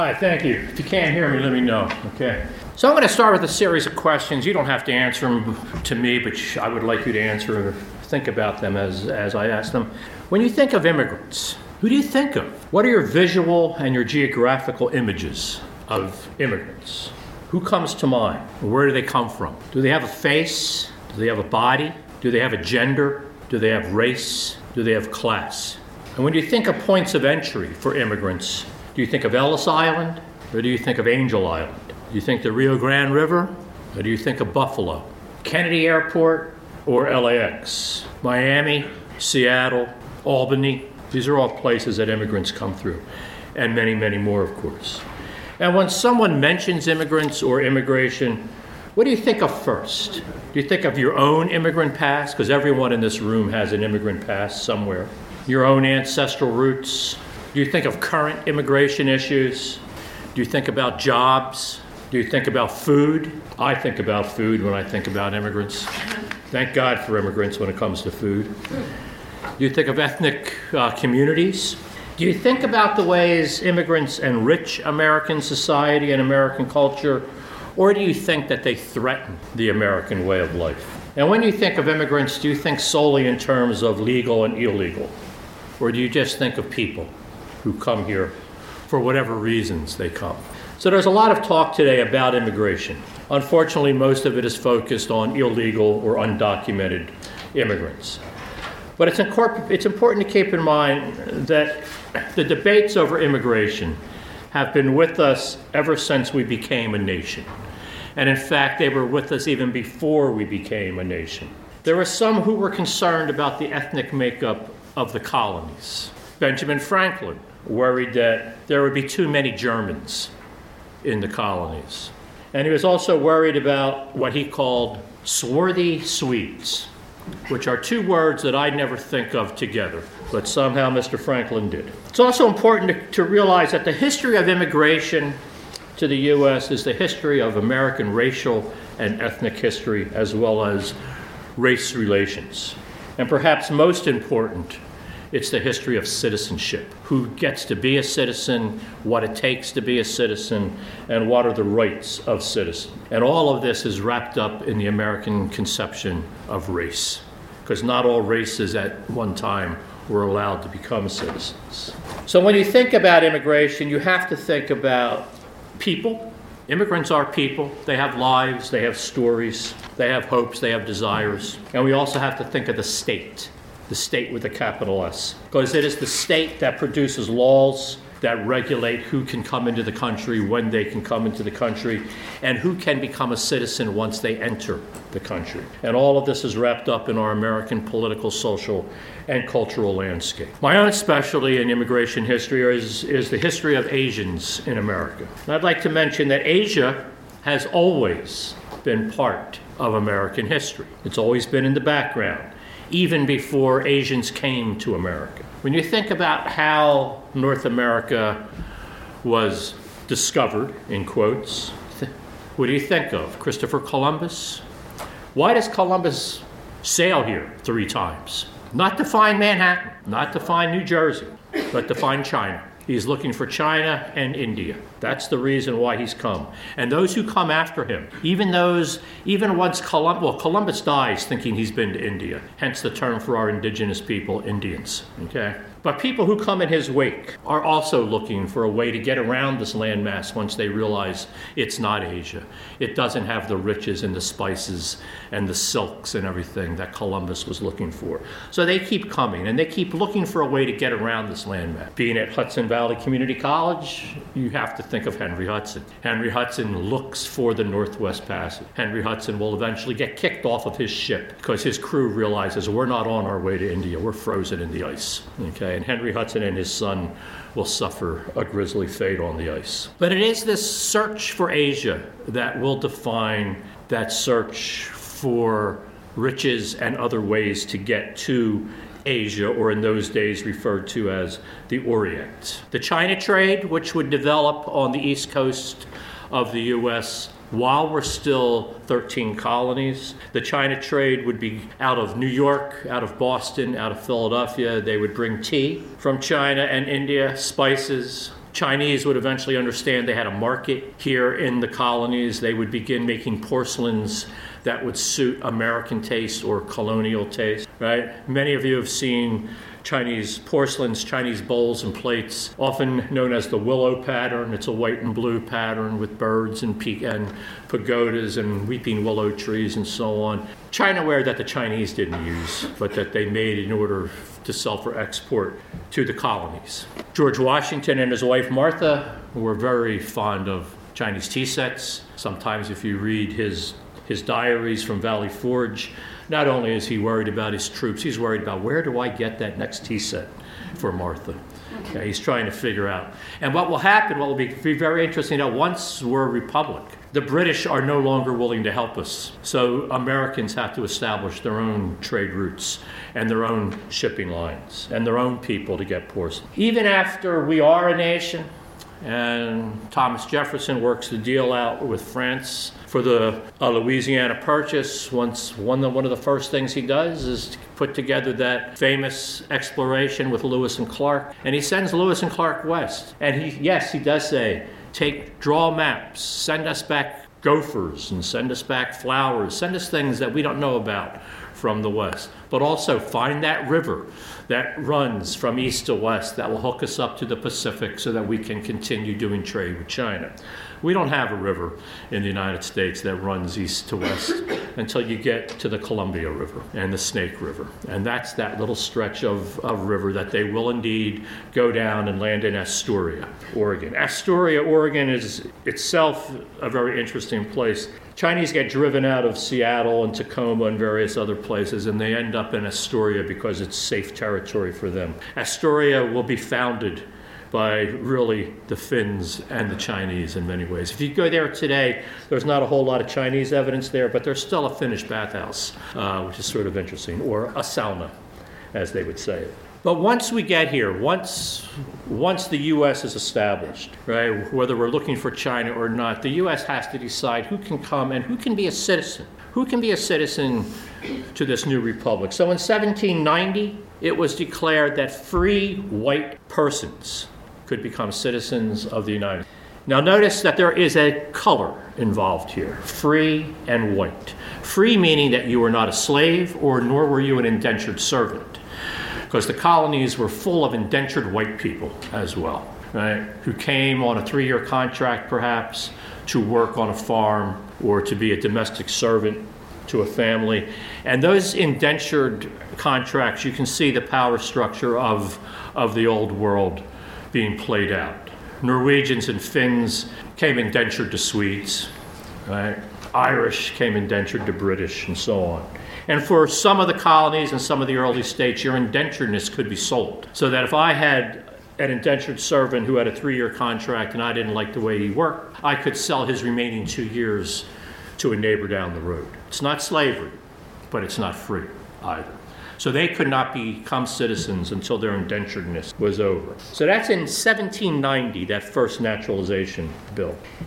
Hi, thank you. If you can't hear me, let me know, okay? So I'm going to start with a series of questions. You don't have to answer them to me, but I would like you to answer or think about them as I ask them. When you think of immigrants, who do you think of? What are your visual and your geographical images of immigrants? Who comes to mind? Where do they come from? Do they have a face? Do they have a body? Do they have a gender? Do they have race? Do they have class? And when you think of points of entry for immigrants, do you think of Ellis Island or do you think of Angel Island? Do you think the Rio Grande River or do you think of Buffalo? Kennedy Airport or LAX? Miami, Seattle, Albany. These are all places that immigrants come through, and many, many more, of course. And when someone mentions immigrants or immigration, what do you think of first? Do you think of your own immigrant past? Because everyone in this room has an immigrant past somewhere. Your own ancestral roots. Do you think of current immigration issues? Do you think about jobs? Do you think about food? I think about food when I think about immigrants. Thank God for immigrants when it comes to food. Do you think of ethnic communities? Do you think about the ways immigrants enrich American society and American culture? Or do you think that they threaten the American way of life? And when you think of immigrants, do you think solely in terms of legal and illegal? Or do you just think of people who come here for whatever reasons they come? So there's a lot of talk today about immigration. Unfortunately, most of it is focused on illegal or undocumented immigrants. But it's important to keep in mind that the debates over immigration have been with us ever since we became a nation. And in fact, they were with us even before we became a nation. There were some who were concerned about the ethnic makeup of the colonies. Benjamin Franklin worried that there would be too many Germans in the colonies. And he was also worried about what he called swarthy Swedes, which are two words that I never think of together, but somehow Mr. Franklin did. It's also important to realize that the history of immigration to the U.S. is the history of American racial and ethnic history, as well as race relations. And perhaps most important, it's the history of citizenship. Who gets to be a citizen, what it takes to be a citizen, and what are the rights of citizens. And all of this is wrapped up in the American conception of race, because not all races at one time were allowed to become citizens. So when you think about immigration, you have to think about people. Immigrants are people. They have lives, they have stories, they have hopes, they have desires. And we also have to think of the state with a capital S, because it is the state that produces laws that regulate who can come into the country, when they can come into the country, and who can become a citizen once they enter the country. And all of this is wrapped up in our American political, social, and cultural landscape. My own specialty in immigration history is the history of Asians in America. And I'd like to mention that Asia has always been part of American history. It's always been in the background, even before Asians came to America. When you think about how North America was discovered, in quotes, what do you think of? Christopher Columbus? Why does Columbus sail here 3 times? Not to find Manhattan, not to find New Jersey, but to find China. He's looking for China and India. That's the reason why he's come. And those who come after him, even once Columbus dies thinking he's been to India, hence the term for our indigenous people, Indians, okay? But people who come in his wake are also looking for a way to get around this landmass once they realize it's not Asia. It doesn't have the riches and the spices and the silks and everything that Columbus was looking for. So they keep coming, and they keep looking for a way to get around this landmass. Being at Hudson Valley Community College, you have to think of Henry Hudson. Henry Hudson looks for the Northwest Passage. Henry Hudson will eventually get kicked off of his ship because his crew realizes we're not on our way to India, we're frozen in the ice, okay? And Henry Hudson and his son will suffer a grisly fate on the ice. But it is this search for Asia that will define that search for riches and other ways to get to Asia, or in those days referred to as the Orient. The China trade, which would develop on the east coast of the U.S., while we're still 13 colonies, the China trade would be out of New York, out of Boston, out of Philadelphia. They would bring tea from China and India, spices, Chinese would eventually understand they had a market here in the colonies. They would begin making porcelains that would suit American taste or colonial taste, right? Many of you have seen Chinese porcelains, Chinese bowls and plates, often known as the willow pattern. It's a white and blue pattern with birds and pagodas and weeping willow trees and so on. Chinaware that the Chinese didn't use, but that they made in order to sell for export to the colonies. George Washington and his wife Martha were very fond of Chinese tea sets. Sometimes if you read his diaries from Valley Forge, not only is he worried about his troops, he's worried about where do I get that next tea set for Martha. Okay, he's trying to figure out. And what will happen, what will be very interesting, once we're a republic, the British are no longer willing to help us. So Americans have to establish their own trade routes and their own shipping lines and their own people to get porcelain. Even after we are a nation, and Thomas Jefferson works the deal out with France for the Louisiana Purchase. One of the first things he does is to put together that famous exploration with Lewis and Clark, and he sends Lewis and Clark west. And he does say, draw maps, send us back gophers, and send us back flowers, send us things that we don't know about from the west, but also find that river that runs from east to west that will hook us up to the Pacific so that we can continue doing trade with China. We don't have a river in the United States that runs east to west until you get to the Columbia River and the Snake River. And that's that little stretch of river that they will indeed go down and land in Astoria, Oregon. Astoria, Oregon is itself a very interesting place. Chinese get driven out of Seattle and Tacoma and various other places, and they end up in Astoria because it's safe territory for them. Astoria will be founded by really the Finns and the Chinese in many ways. If you go there today, there's not a whole lot of Chinese evidence there, but there's still a Finnish bathhouse, which is sort of interesting, or a sauna, as they would say it. But once we get here, once the U.S. is established, right, whether we're looking for China or not, the U.S. has to decide who can come and who can be a citizen. Who can be a citizen to this new republic? So in 1790, it was declared that free white persons could become citizens of the United States. Now notice that there is a color involved here, free and white. Free meaning that you were not a slave nor were you an indentured servant, because the colonies were full of indentured white people as well, right, who came on a 3-year contract perhaps to work on a farm or to be a domestic servant to a family. And those indentured contracts, you can see the power structure of the old world being played out. Norwegians and Finns came indentured to Swedes, right? Irish came indentured to British, and so on. And for some of the colonies and some of the early states, your indenturedness could be sold. So that if I had an indentured servant who had a 3-year contract and I didn't like the way he worked, I could sell his remaining 2 years to a neighbor down the road. It's not slavery, but it's not free either. So they could not become citizens until their indenturedness was over. So that's in 1790, that first naturalization bill.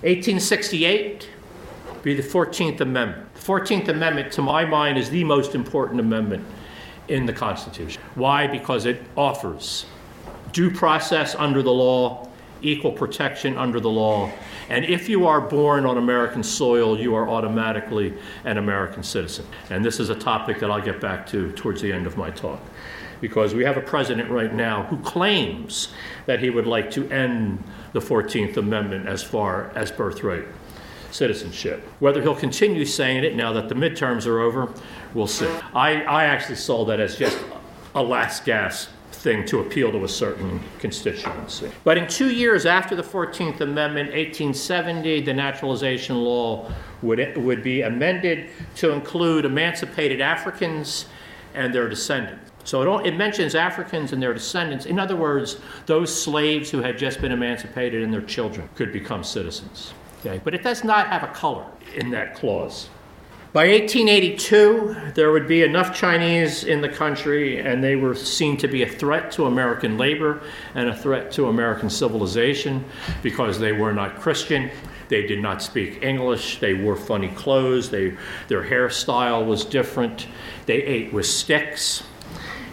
1868 be the 14th Amendment. The 14th Amendment, to my mind, is the most important amendment in the Constitution. Why? Because it offers due process under the law, equal protection under the law, and if you are born on American soil, you are automatically an American citizen. And this is a topic that I'll get back to towards the end of my talk, because we have a president right now who claims that he would like to end the 14th Amendment as far as birthright citizenship. Whether he'll continue saying it now that the midterms are over, we'll see. I actually saw that as just a last gasp thing to appeal to a certain constituency. But in 2 years after the 14th Amendment, 1870, the naturalization law would be amended to include emancipated Africans and their descendants. So it mentions Africans and their descendants. In other words, those slaves who had just been emancipated and their children could become citizens. Okay? But it does not have a color in that clause. By 1882, there would be enough Chinese in the country, and they were seen to be a threat to American labor and a threat to American civilization because they were not Christian. They did not speak English. They wore funny clothes. Their hairstyle was different. They ate with sticks.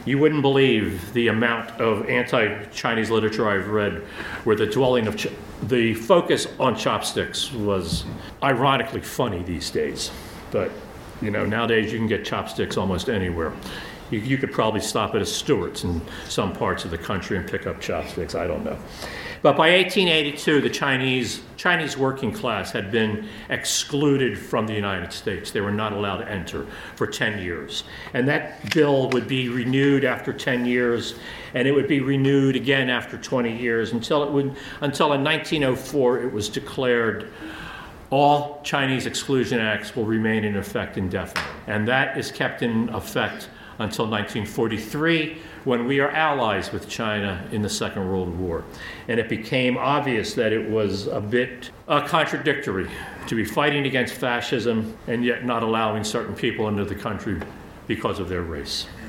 You wouldn't believe the amount of anti-Chinese literature I've read where the focus on chopsticks was ironically funny these days. But, nowadays you can get chopsticks almost anywhere. You could probably stop at a Stewart's in some parts of the country and pick up chopsticks. I don't know. But by 1882, the Chinese working class had been excluded from the United States. They were not allowed to enter for 10 years. And that bill would be renewed after 10 years, and it would be renewed again after 20 years until in 1904 it was declared all Chinese exclusion acts will remain in effect indefinitely. And that is kept in effect until 1943, when we are allies with China in the Second World War. And it became obvious that it was a bit contradictory to be fighting against fascism and yet not allowing certain people into the country because of their race.